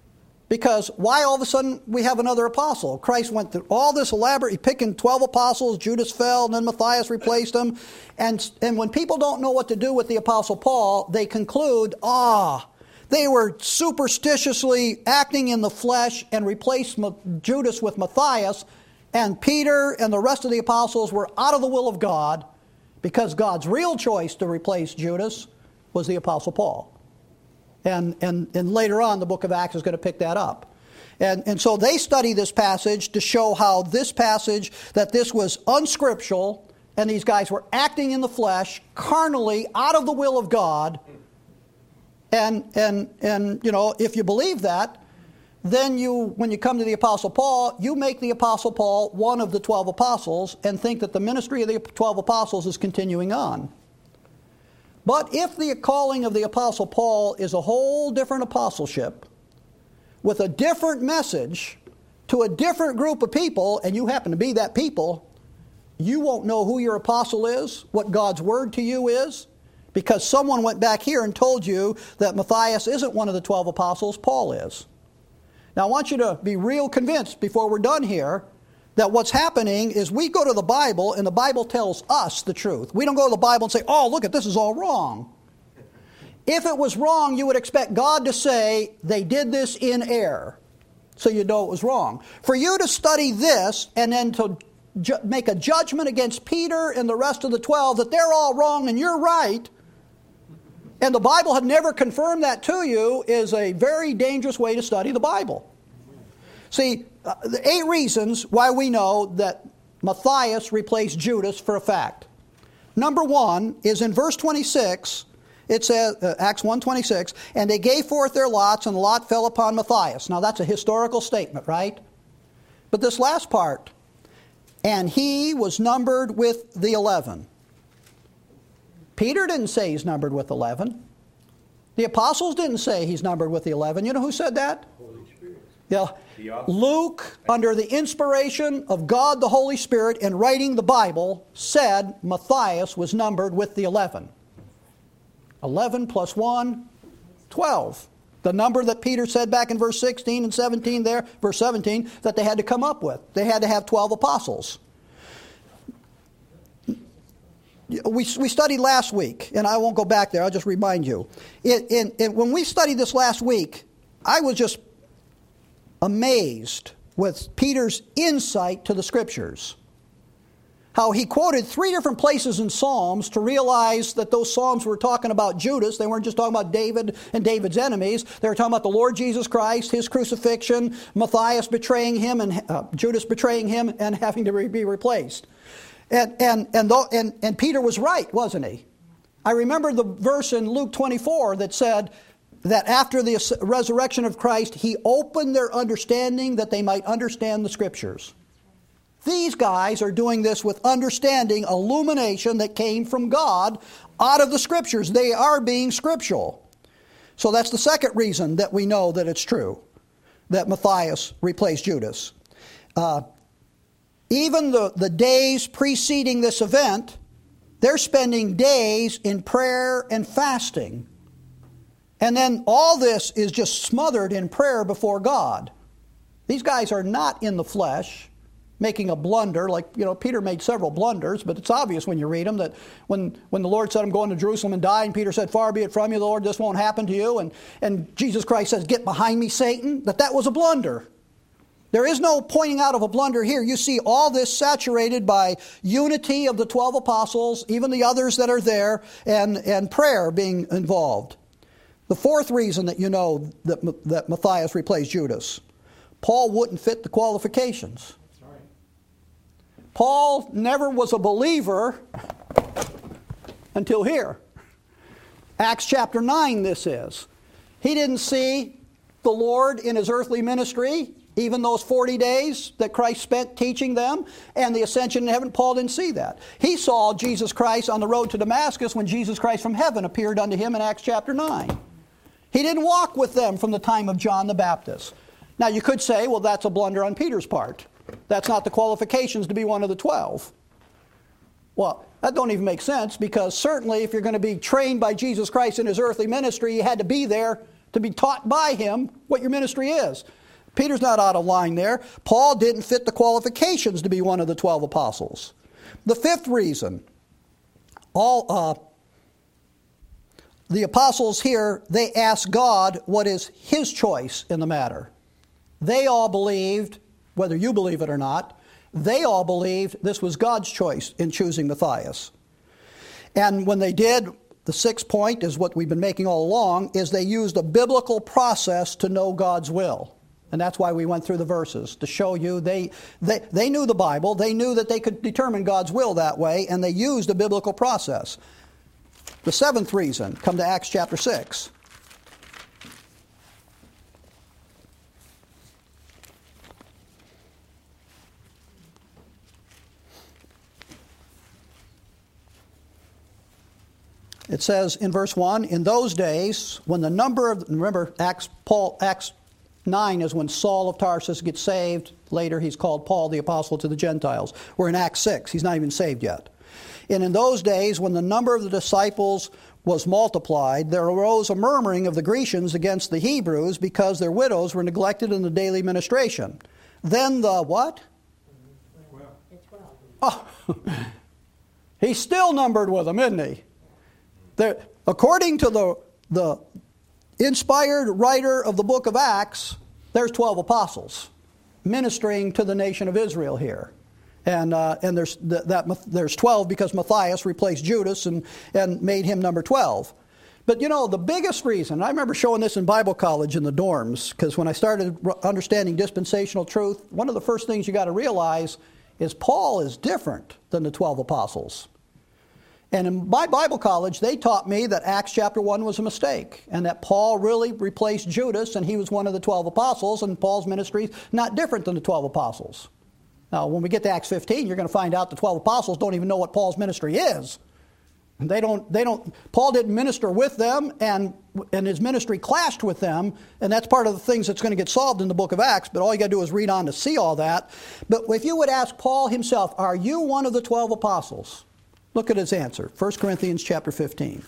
Because why all of a sudden we have another apostle? Christ went through all this elaborate, picking twelve apostles, Judas fell, and then Matthias replaced him. And, and when people don't know what to do with the apostle Paul, they conclude, ah, they were superstitiously acting in the flesh and replaced Judas with Matthias, and Peter and the rest of the apostles were out of the will of God because God's real choice to replace Judas was the apostle Paul. And, and, and later on, the book of Acts is going to pick that up. And, and so they study this passage to show how this passage, that this was unscriptural, and these guys were acting in the flesh, carnally, out of the will of God. And, and, and you know, if you believe that, then you, when you come to the Apostle Paul, you make the Apostle Paul one of the twelve apostles and think that the ministry of the twelve apostles is continuing on. But if the calling of the Apostle Paul is a whole different apostleship with a different message to a different group of people, and you happen to be that people, you won't know who your apostle is, what God's word to you is, because someone went back here and told you that Matthias isn't one of the twelve apostles, Paul is. Now I want you to be real convinced before we're done here that what's happening is we go to the Bible and the Bible tells us the truth. We don't go to the Bible and say, oh, look at this is all wrong. If it was wrong, you would expect God to say, they did this in error, so you know it was wrong. For you to study this and then to ju- make a judgment against Peter and the rest of the twelve that they're all wrong and you're right, and the Bible had never confirmed that to you, is a very dangerous way to study the Bible. See, uh, the eight reasons why we know that Matthias replaced Judas for a fact. Number one is in verse twenty-six, it says, uh, Acts one twenty-six, and they gave forth their lots, and the lot fell upon Matthias. Now that's a historical statement, right? But this last part, and he was numbered with the eleven. Peter didn't say he's numbered with eleven. The apostles didn't say he's numbered with the eleven. You know who said that? Holy Spirit. Yeah. Luke, under the inspiration of God the Holy Spirit in writing the Bible, said Matthias was numbered with the eleven. eleven plus one, twelve. The number that Peter said back in verse sixteen and seventeen there, verse seventeen, that they had to come up with. They had to have twelve apostles. We, we studied last week, and I won't go back there, I'll just remind you. It, in, in, when we studied this last week, I was just amazed with Peter's insight to the Scriptures. How he quoted three different places in Psalms to realize that those Psalms were talking about Judas. They weren't just talking about David and David's enemies. They were talking about the Lord Jesus Christ, His crucifixion, Matthias betraying him, and uh, Judas betraying him and having to re- be replaced. And, and, and, th- and, and Peter was right, wasn't he? I remember the verse in Luke twenty-four that said that after the resurrection of Christ, He opened their understanding that they might understand the Scriptures. These guys are doing this with understanding, illumination that came from God out of the Scriptures. They are being scriptural. So that's the second reason that we know that it's true, that Matthias replaced Judas. Uh, Even the, the days preceding this event, they're spending days in prayer and fasting. And then all this is just smothered in prayer before God. These guys are not in the flesh, making a blunder. Like, you know, Peter made several blunders, but it's obvious when you read them that when, when the Lord said, I'm going to Jerusalem and die, and Peter said, far be it from you, Lord, this won't happen to you. And, and Jesus Christ says, get behind me, Satan, that that was a blunder. There is no pointing out of a blunder here. You see all this saturated by unity of the twelve apostles, even the others that are there, and, and prayer being involved. The fourth reason that you know that, that Matthias replaced Judas, Paul wouldn't fit the qualifications. That's right. Paul never was a believer until here. Acts chapter nine this is. He didn't see the Lord in His earthly ministry. Even those forty days that Christ spent teaching them and the ascension in heaven, Paul didn't see that. He saw Jesus Christ on the road to Damascus when Jesus Christ from heaven appeared unto him in Acts chapter nine. He didn't walk with them from the time of John the Baptist. Now you could say, well, that's a blunder on Peter's part. That's not the qualifications to be one of the twelve. Well, that don't even make sense, because certainly if you're going to be trained by Jesus Christ in His earthly ministry, you had to be there to be taught by him what your ministry is. Peter's not out of line there. Paul didn't fit the qualifications to be one of the twelve apostles. The fifth reason, all uh, the apostles here, they asked God what is his choice in the matter. They all believed, whether you believe it or not, they all believed this was God's choice in choosing Matthias. And when they did, the sixth point is what we've been making all along, is they used a biblical process to know God's will. And that's why we went through the verses, to show you they, they, they knew the Bible, they knew that they could determine God's will that way, and they used a biblical process. The seventh reason, come to Acts chapter six. It says in verse one, in those days, when the number of, remember, Acts, Paul, Acts nine is when Saul of Tarsus gets saved. Later he's called Paul the Apostle to the Gentiles. We're in Acts six. He's not even saved yet. And in those days, when the number of the disciples was multiplied, there arose a murmuring of the Grecians against the Hebrews because their widows were neglected in the daily ministration. Then the what? Oh, he's still numbered with them, isn't he? There, according to the, the inspired writer of the book of Acts, there's twelve apostles ministering to the nation of Israel here. And uh, and there's th- that there's twelve because Matthias replaced Judas and, and made him number twelve. But you know, the biggest reason, I remember showing this in Bible college in the dorms, because when I started understanding dispensational truth, one of the first things you got to realize is Paul is different than the twelve apostles. And in my Bible college, they taught me that Acts chapter one was a mistake, and that Paul really replaced Judas, and he was one of the twelve apostles, and Paul's ministry is not different than the twelve apostles. Now, when we get to Acts fifteen, you're going to find out the twelve apostles don't even know what Paul's ministry is. And they don't, they don't, Paul didn't minister with them, and, and his ministry clashed with them, and that's part of the things that's going to get solved in the book of Acts, but all you got to do is read on to see all that. But if you would ask Paul himself, are you one of the twelve apostles? Look at his answer, First Corinthians chapter fifteen.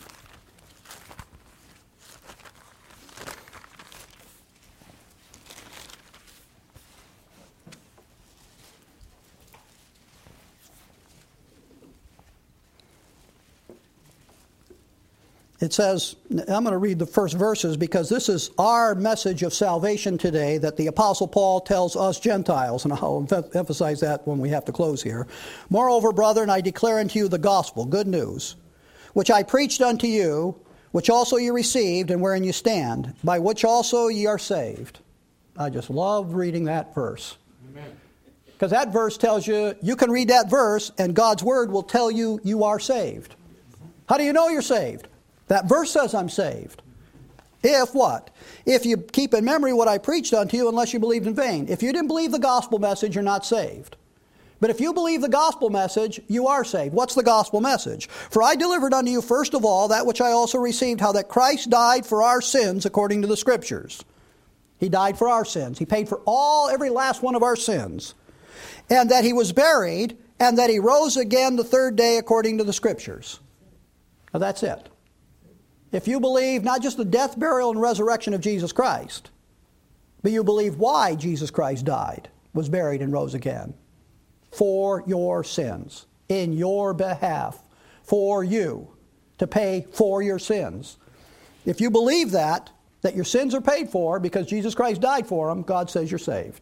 It says, I'm going to read the first verses because this is our message of salvation today that the Apostle Paul tells us Gentiles, and I'll emphasize that when we have to close here. Moreover, brethren, I declare unto you the gospel, good news, which I preached unto you, which also you received, and wherein you stand, by which also ye are saved. I just love reading that verse. Because that verse tells you, you can read that verse, and God's word will tell you you are saved. How do you know you're saved? That verse says I'm saved. If what? If you keep in memory what I preached unto you, unless you believed in vain. If you didn't believe the gospel message, you're not saved. But if you believe the gospel message, you are saved. What's the gospel message? For I delivered unto you first of all that which I also received, how that Christ died for our sins according to the Scriptures. He died for our sins. He paid for all, every last one of our sins. And that he was buried, and that he rose again the third day according to the Scriptures. Now that's it. If you believe not just the death, burial, and resurrection of Jesus Christ, but you believe why Jesus Christ died, was buried, and rose again. For your sins, in your behalf, for you, to pay for your sins. If you believe that, that your sins are paid for because Jesus Christ died for them, God says you're saved.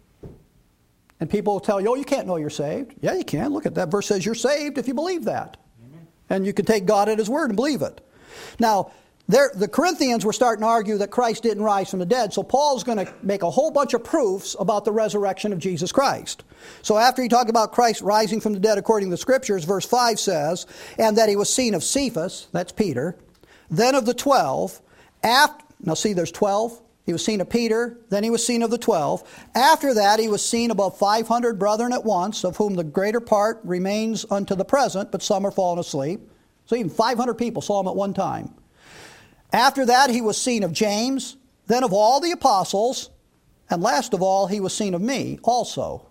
And people will tell you, oh, you can't know you're saved. Yeah, you can. Look at that verse says you're saved if you believe that. Amen. And you can take God at His word and believe it. Now, there, the Corinthians were starting to argue that Christ didn't rise from the dead, so Paul's going to make a whole bunch of proofs about the resurrection of Jesus Christ. So after he talked about Christ rising from the dead according to the Scriptures, verse five says, and that he was seen of Cephas, that's Peter, then of the twelve. After, now see, there's twelve. He was seen of Peter, then he was seen of the twelve. After that, he was seen above five hundred brethren at once, of whom the greater part remains unto the present, but some are fallen asleep. So even five hundred people saw him at one time. After that, he was seen of James, then of all the apostles, and last of all, he was seen of me also.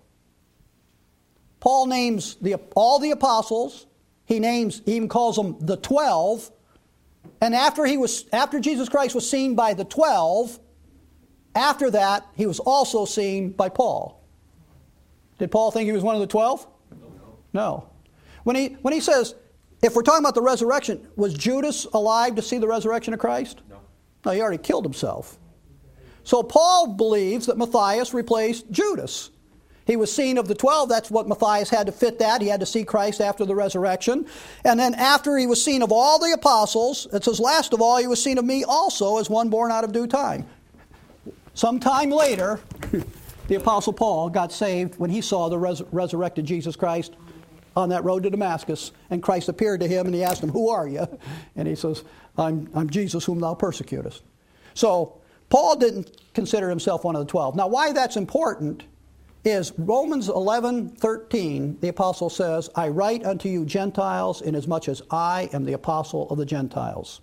Paul names the, all the apostles. He names, he even calls them the twelve. And after he was, after Jesus Christ was seen by the twelve, after that, he was also seen by Paul. Did Paul think he was one of the twelve? No. When he, when he says, if we're talking about the resurrection, was Judas alive to see the resurrection of Christ? No. No, he already killed himself. So Paul believes that Matthias replaced Judas. He was seen of the twelve. That's what Matthias had to fit that. He had to see Christ after the resurrection. And then after he was seen of all the apostles, it says, last of all, he was seen of me also as one born out of due time. Sometime later, the Apostle Paul got saved when he saw the res- resurrected Jesus Christ on that road to Damascus. And Christ appeared to him and he asked him, who are you? And he says, I'm, I'm Jesus whom thou persecutest. So Paul didn't consider himself one of the twelve. Now why that's important is Romans eleven thirteen, the apostle says, I write unto you Gentiles inasmuch as I am the apostle of the Gentiles.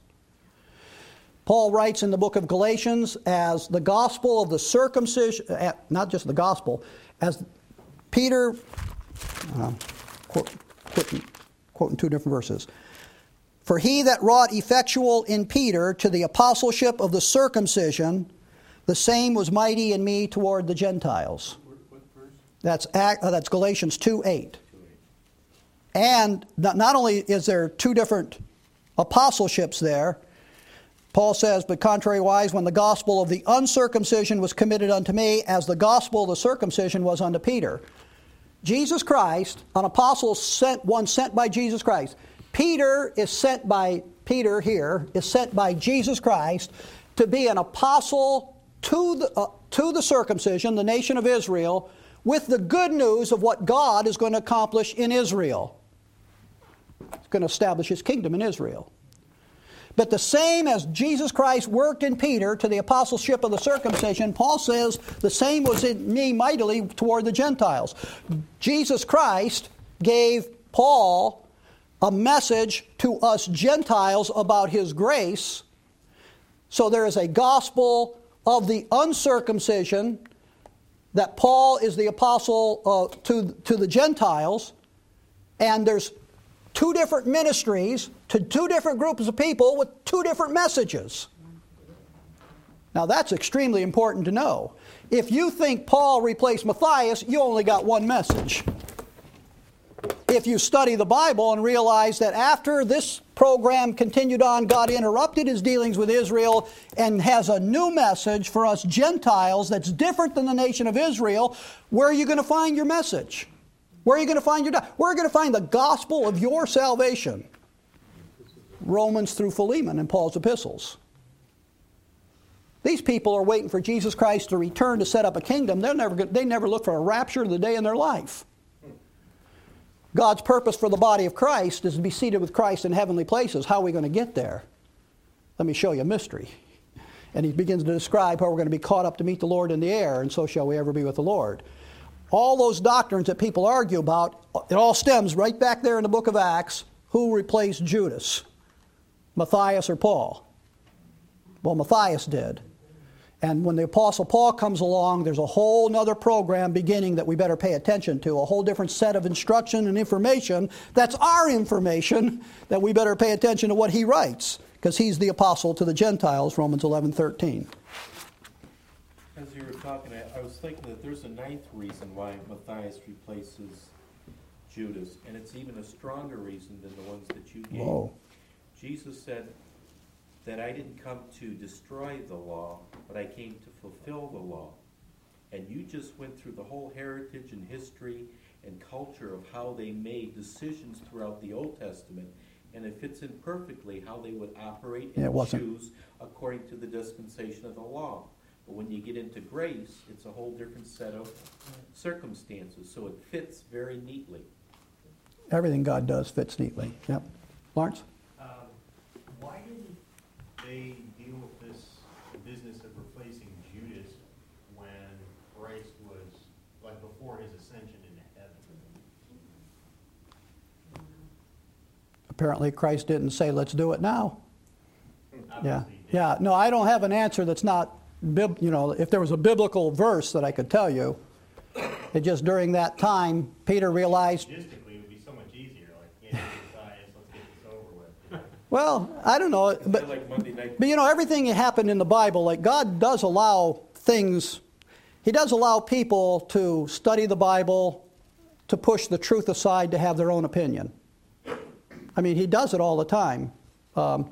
Paul writes in the book of Galatians as the gospel of the circumcision, not just the gospel, as Peter, uh, quote, quoting, quoting two different verses. For he that wrought effectual in Peter to the apostleship of the circumcision, the same was mighty in me toward the Gentiles. That's, uh, that's Galatians two eight. And not, not only is there two different apostleships there, Paul says, but contrariwise, when the gospel of the uncircumcision was committed unto me, as the gospel of the circumcision was unto Peter. Jesus Christ, an apostle sent, one sent by Jesus Christ. Peter is sent by, Peter here, is sent by Jesus Christ to be an apostle to the, uh, to the circumcision, the nation of Israel, with the good news of what God is going to accomplish in Israel. He's going to establish His kingdom in Israel. But the same as Jesus Christ worked in Peter to the apostleship of the circumcision, Paul says, the same was in me mightily toward the Gentiles. Jesus Christ gave Paul a message to us Gentiles about His grace. So there is a gospel of the uncircumcision that Paul is the apostle uh, to, to the Gentiles, and there's two different ministries to two different groups of people with two different messages. Now that's extremely important to know. If you think Paul replaced Matthias, you only got one message. If you study the Bible and realize that after this program continued on, God interrupted His dealings with Israel and has a new message for us Gentiles that's different than the nation of Israel, where are you going to find your message? Where are you going to find your... Where are you going to find the gospel of your salvation? Romans through Philemon in Paul's epistles. These people are waiting for Jesus Christ to return to set up a kingdom. They're never, they never look for a rapture of the day in their life. God's purpose for the body of Christ is to be seated with Christ in heavenly places. How are we going to get there? Let me show you a mystery. And he begins to describe how we're going to be caught up to meet the Lord in the air, and so shall we ever be with the Lord. All those doctrines that people argue about, it all stems right back there in the book of Acts. Who replaced Judas? Matthias or Paul? Well, Matthias did. And when the Apostle Paul comes along, there's a whole other program beginning that we better pay attention to, a whole different set of instruction and information. That's our information that we better pay attention to what he writes, because he's the apostle to the Gentiles, Romans eleven thirteen. As you were talking, I, I was thinking that there's a ninth reason why Matthias replaces Judas, and it's even a stronger reason than the ones that you gave. Whoa. Jesus said that I didn't come to destroy the law, but I came to fulfill the law. And you just went through the whole heritage and history and culture of how they made decisions throughout the Old Testament, and it fits in perfectly how they would operate and Yeah, choose according to the dispensation of the law. But when you get into grace, it's a whole different set of circumstances, so it fits very neatly. Everything God does fits neatly. Yep. Lawrence? Um, why didn't they deal with this business of replacing Judas when Christ was, like, before his ascension into heaven? Apparently Christ didn't say, let's do it now. Yeah. Obviously he did. Yeah. No, I don't have an answer that's not, bib- you know, if there was a biblical verse that I could tell you, it just during that time, Peter realized, Logistically, it would be so much easier. Like, yeah, Matthias, let's get this over with. Well, I don't know, Is but, that like Monday night? but you know, everything that happened in the Bible, like God does allow things, He does allow people to study the Bible, to push the truth aside, to have their own opinion. I mean, He does it all the time. Um,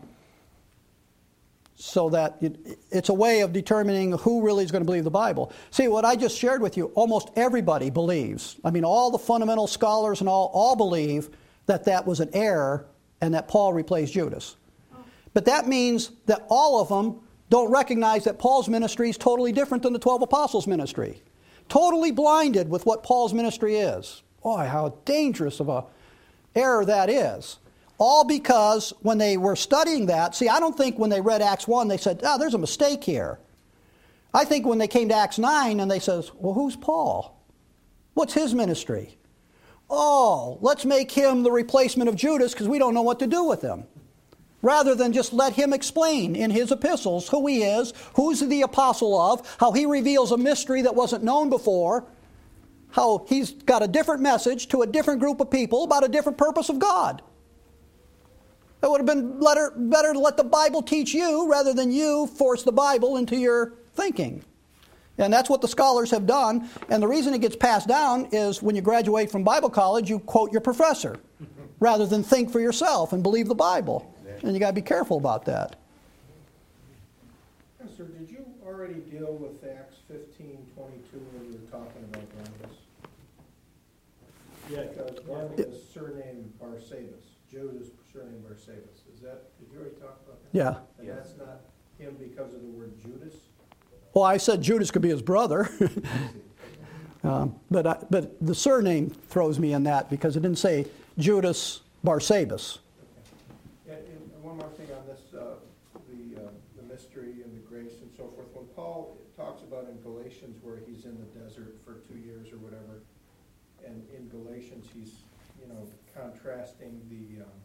so that it, it's a way of determining who really is going to believe the Bible. See, what I just shared with you, almost everybody believes. I mean, all the fundamental scholars and all, all believe that that was an error and that Paul replaced Judas. But that means that all of them don't recognize that Paul's ministry is totally different than the twelve apostles' ministry. Totally blinded with what Paul's ministry is. Boy, how dangerous of a error that is. All because when they were studying that, see, I don't think when they read Acts one, they said, oh, there's a mistake here. I think when they came to Acts nine and they says, well, who's Paul? What's his ministry? Oh, let's make him the replacement of Judas because we don't know what to do with him. Rather than just let him explain in his epistles who he is, who's the apostle of, how he reveals a mystery that wasn't known before, how he's got a different message to a different group of people about a different purpose of God. It would have been better, better to let the Bible teach you rather than you force the Bible into your thinking. And that's what the scholars have done. And the reason it gets passed down is when you graduate from Bible college, you quote your professor rather than think for yourself and believe the Bible. And you got to be careful about that. Pastor, did you already deal with Acts fifteen twenty-two when you were talking about Barnabas? Yeah, Because Barnabas' surname Barsabas, Judas' surname Barsabas. Is that, did you already talk about that? Yeah. And that's not him because of the word Judas? Well, I said Judas could be his brother. um, but, I, but the surname throws me in that because it didn't say Judas Barsabas. And, and one more thing on this, uh, the, uh, the mystery and the grace and so forth. When Paul talks about in Galatians where he's in the desert for two years or whatever, and in Galatians he's, you know, contrasting the, um,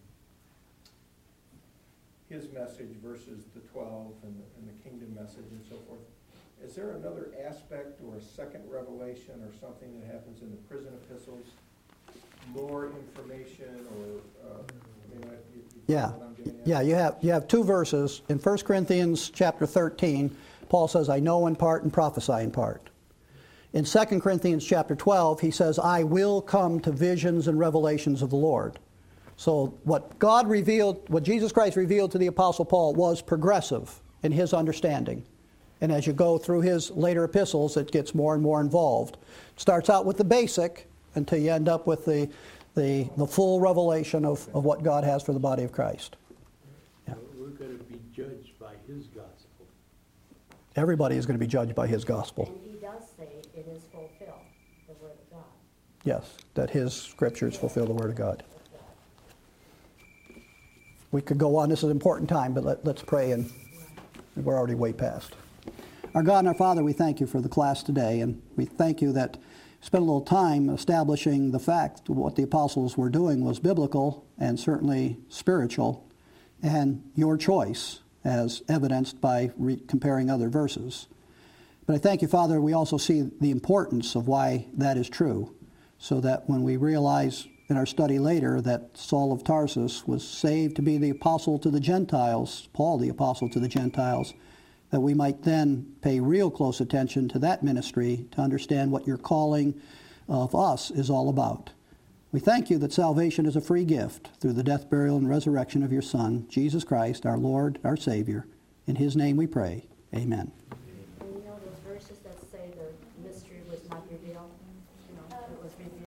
his message versus the twelve and the, and the kingdom message and so forth. Is there another aspect or a second revelation or something that happens in the prison epistles? More information or, uh, I mean, I, you, you Yeah, know what I'm getting at? yeah. You have you have two verses in First Corinthians chapter thirteen. Paul says, "I know in part and prophesy in part." In Second Corinthians chapter twelve, he says, "I will come to visions and revelations of the Lord." So what God revealed, what Jesus Christ revealed to the Apostle Paul was progressive in his understanding. And as you go through his later epistles, it gets more and more involved. Starts out with the basic until you end up with the the, the full revelation of, of what God has for the body of Christ. Yeah. We're going to be judged by His gospel. Everybody is going to be judged by his gospel. And he does say it is fulfilled, the word of God. Yes, that his scriptures fulfill the word of God. We could go on. This is an important time, but let, let's pray, and we're already way past. Our God and our Father, we thank you for the class today, and we thank you that you spent a little time establishing the fact that what the apostles were doing was biblical and certainly spiritual, and your choice, as evidenced by re- comparing other verses. But I thank you, Father, we also see the importance of why that is true, so that when we realize in our study later that Saul of Tarsus was saved to be the apostle to the Gentiles, Paul the apostle to the Gentiles, that we might then pay real close attention to that ministry to understand what your calling of us is all about. We thank you that salvation is a free gift through the death, burial, and resurrection of your Son, Jesus Christ, our Lord, our Savior. In his name we pray. Amen. And you know those verses that say the mystery was not revealed? You know, it was revealed.